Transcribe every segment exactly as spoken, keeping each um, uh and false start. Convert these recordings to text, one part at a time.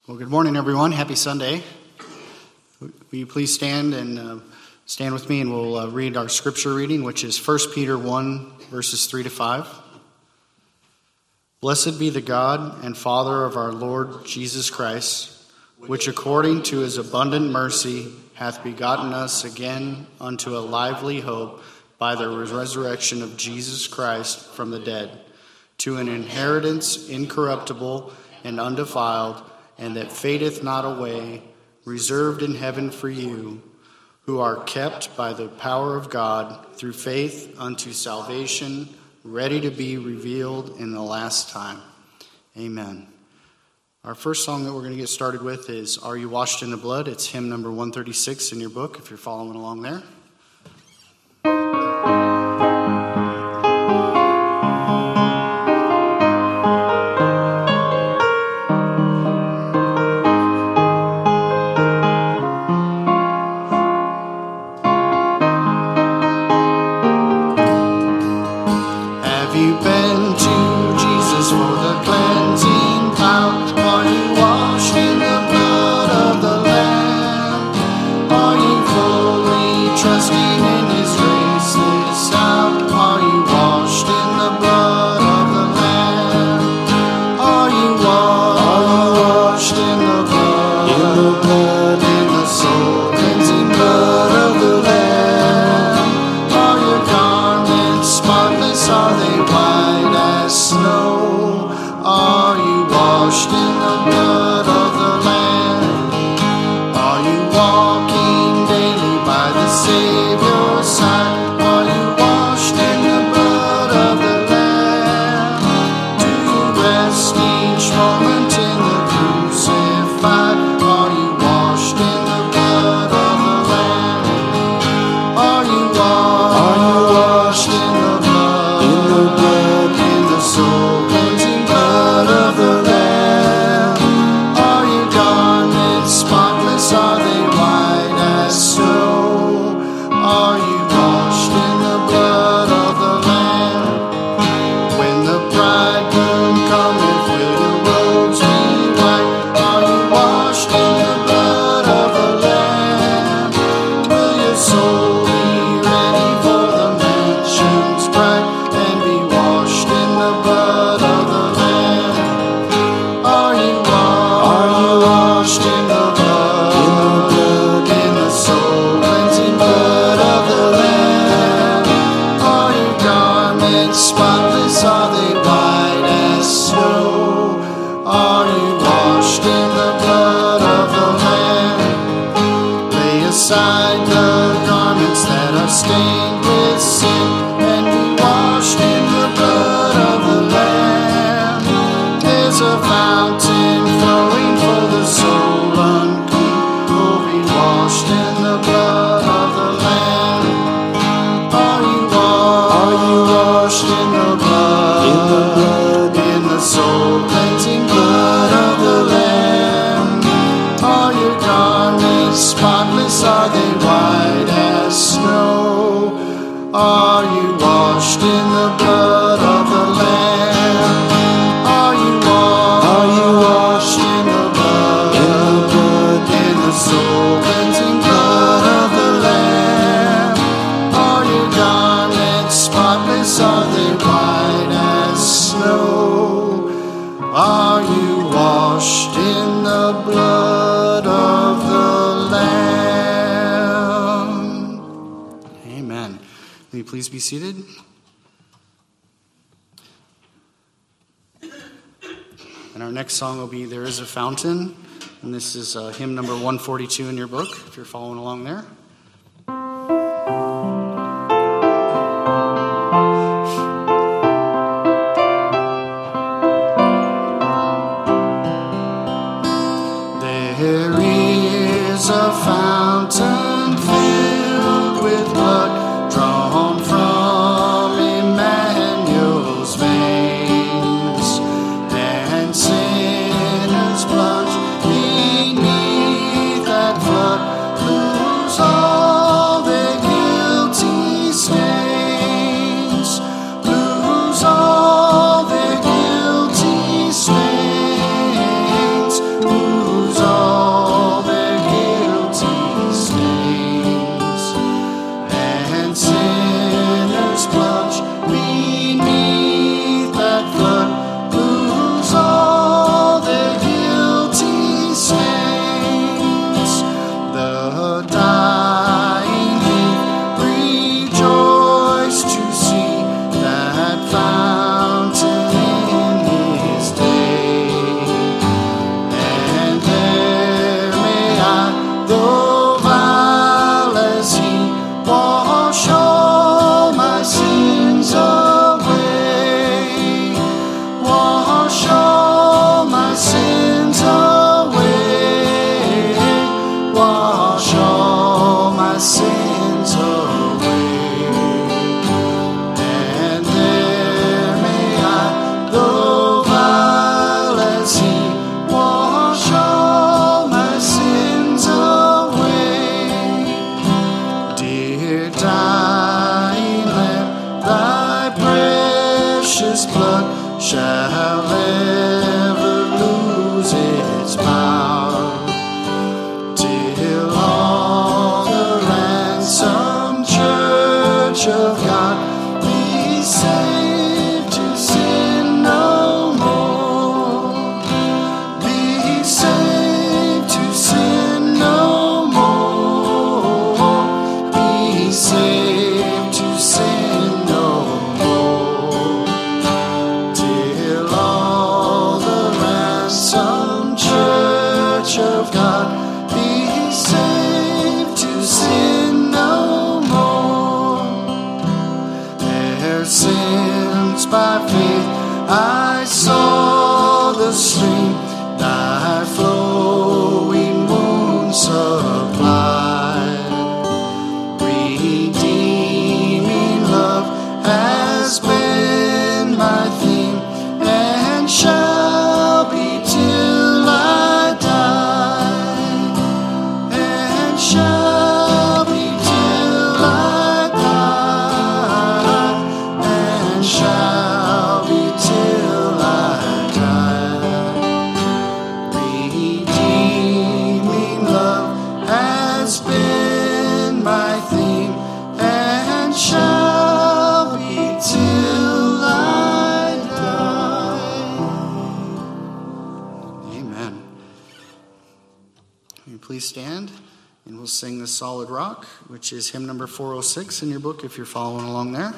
Well, good morning, everyone. Happy Sunday. Will you please stand and uh, stand with me, and we'll uh, read our scripture reading, which is First Peter one, verses three to five. Blessed be the God and Father of our Lord Jesus Christ, which according to his abundant mercy hath begotten us again unto a lively hope by the resurrection of Jesus Christ from the dead, to an inheritance incorruptible and undefiled, and that fadeth not away, reserved in heaven for you, who are kept by the power of God through faith unto salvation, ready to be revealed in the last time. Amen. Our first song that we're going to get started with is Are You Washed in the Blood? It's hymn number one thirty-six in your book, if you're following along there. Please be seated. And our next song will be There Is a Fountain. And this is uh, hymn number one forty-two in your book, if you're following along there. There is a fountain filled with blood, drawn from Emmanuel's veins, and sinners plunge beneath that flood, lose all their guilty stains, lose all their guilty stains, lose church of God be saved to sin no more. Their sins by faith I saw the stream, thy flowing wounds supplied. Redeeming love has been my theme, and shall be till I die, and shall be till I die, and shall be till I die. Redeeming love has been my theme, and shall be till I die. Amen. Will you please stand, and we'll sing the Solid Rock, which is hymn number four oh six in your book if you're following along there.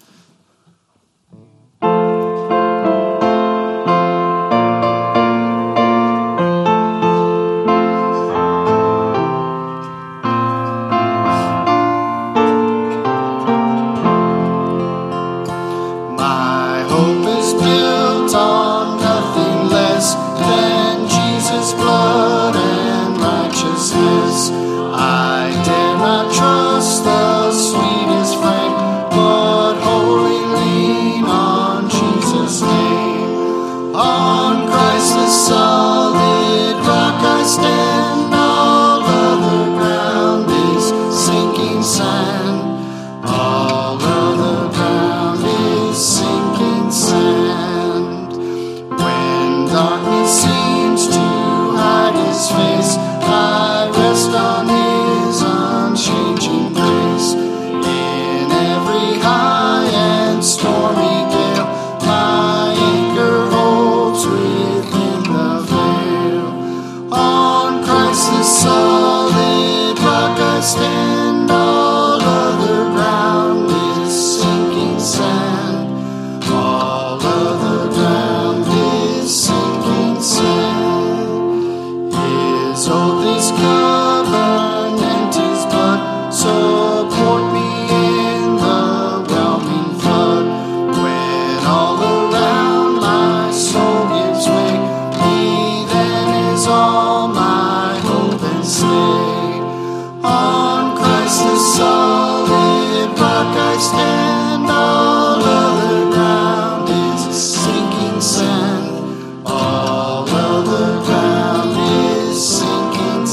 My hope is built on nothing less than Jesus' blood and righteousness. I dare not trust the sweetest friend, but wholly lean on Jesus' name. On Christ the solid rock I stand, all other ground is sinking sand. All other ground is sinking sand. When darkness seems to hide his face, I rest on his unchanging grace. In every high and stormy gale, my anchor holds within the veil. On Christ the solid rock I stand, all other ground is sinking sand. All other ground is sinking sand. His oath is covenant, his blood support me in the whelming flood. When all around my soul gives way, he then is all my hope and stay. On Christ the solid rock I stand, all other ground is sinking sand. All other ground is sinking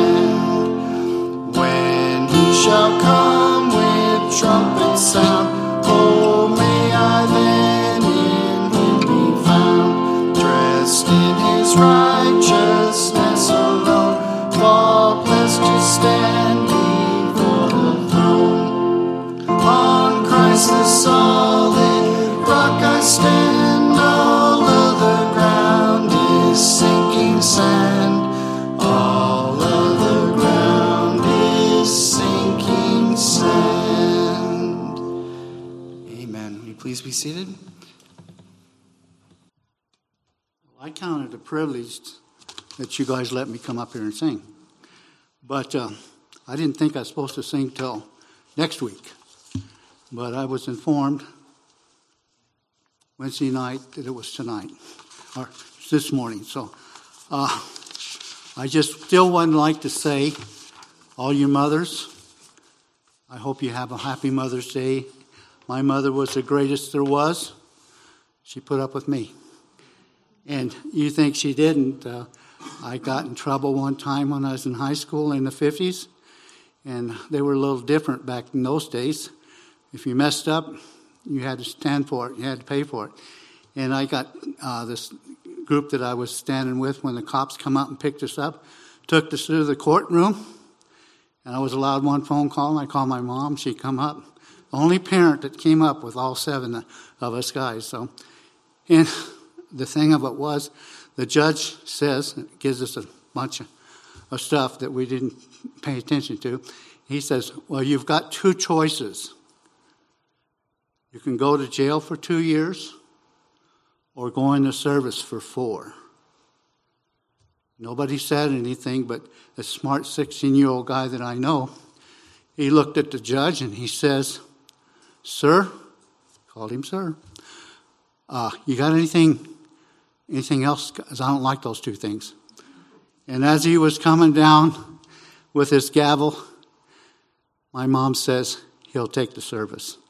sand. When he shall come with trumpet sound, oh, may I then in him be found, dressed in his righteousness alone, all blessed to stand before the throne. On Christ the solid rock I stand, all other ground is sinking sand. All other ground is sinking sand. Amen. Will you please be seated? I count it a privilege that you guys let me come up here and sing. But uh, I didn't think I was supposed to sing till next week. But I was informed Wednesday night that it was tonight, or this morning. So uh, I just still would like to say, all you mothers, I hope you have a happy Mother's Day. My mother was the greatest there was. She put up with me. And you think she didn't. Uh, I got in trouble one time when I was in high school in the fifties, and they were a little different back in those days. If you messed up, you had to stand for it. You had to pay for it. And I got uh, this group that I was standing with when the cops come out and picked us up, took us to the courtroom, and I was allowed one phone call, and I called my mom. She come up. The only parent that came up with all seven of us guys. So, and the thing of it was, the judge says, gives us a bunch of, of stuff that we didn't pay attention to. He says, well, you've got two choices. You can go to jail for two years or go into service for four. Nobody said anything, but a smart sixteen-year-old guy that I know, he looked at the judge and he says, "Sir," called him sir, uh, "you got anything, anything else? Because I don't like those two things." And as he was coming down with his gavel, my mom says, "He'll take the service."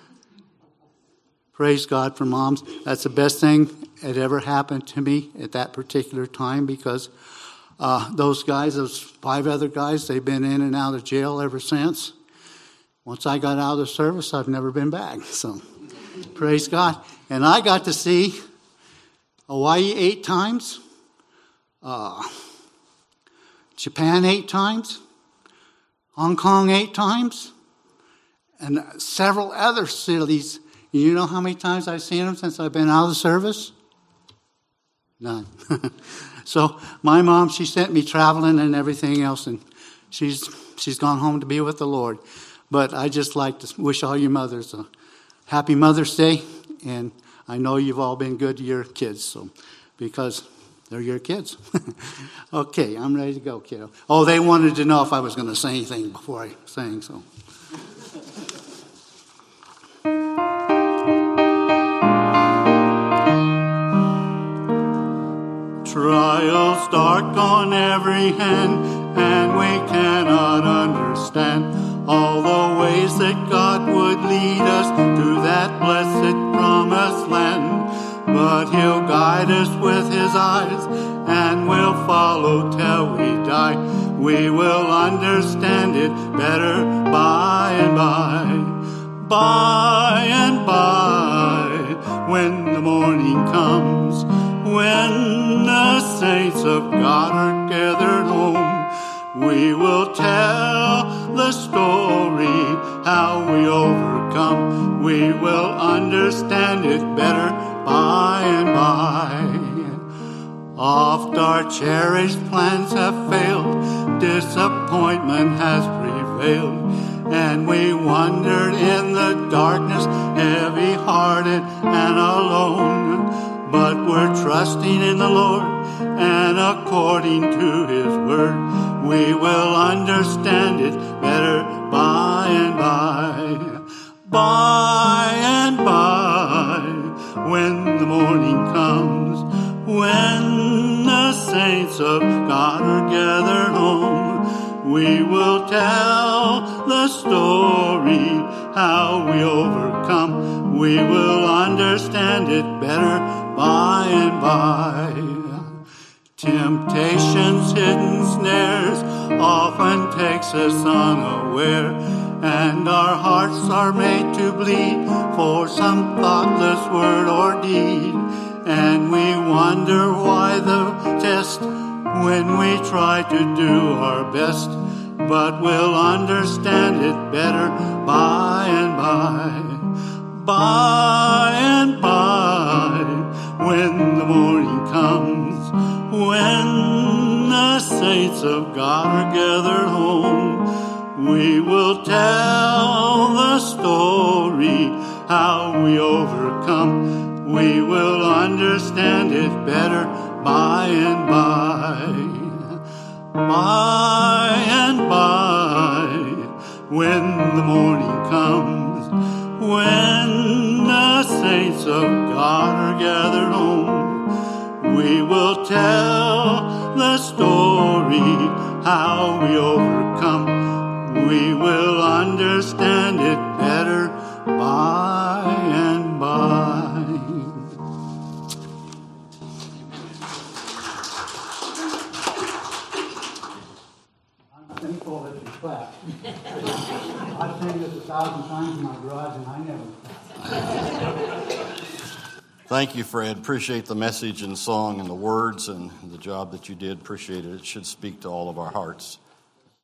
Praise God for moms. That's the best thing that ever happened to me at that particular time, because uh, those guys, those five other guys, they've been in and out of jail ever since. Once I got out of the service, I've never been back. So, praise God. And I got to see Hawaii eight times, uh, Japan eight times, Hong Kong eight times, and several other cities. You know how many times I've seen them since I've been out of the service? None. So my mom, she sent me traveling and everything else, and she's she's gone home to be with the Lord. But I just like to wish all you mothers a happy Mother's Day, and I know you've all been good to your kids, so because they're your kids. Okay, I'm ready to go, kiddo. Oh, they wanted to know if I was going to say anything before I sang, so. Trials dark on every hand, and we cannot understand all the ways that God would lead us to that blessed promised land. But He'll guide us with His eyes, and we'll follow till we die. We will understand it better by and by. By and by, when the morning comes, when the saints of God are gathered home, we will tell the story how we overcome. We will understand it better by and by. Oft our cherished plans have failed, disappointment has prevailed, and we wandered in the darkness, heavy-hearted and alone. But we're trusting in the Lord, and according to His word, we will understand it better by and by. By and by, when the morning comes, when the saints of God are gathered home, we will tell the story how we overcome. We will understand it better by and by. Temptation's hidden snares often takes us unaware, and our hearts are made to bleed for some thoughtless word or deed. And we wonder why the test when we try to do our best, but we'll understand it better by and by. By and by, when the morning comes, when the saints of God are gathered home, we will tell the story how we overcome. We will understand it better by and by. By and by, when the morning comes, when the saints of God are gathered home, we will tell the story how we overcome. We will understand it better by and by. I'm thankful that you clapped. I've sang this a thousand times in my garage, and I never. Thank you, Fred. Appreciate the message and song and the words and the job that you did. Appreciate it. It should speak to all of our hearts.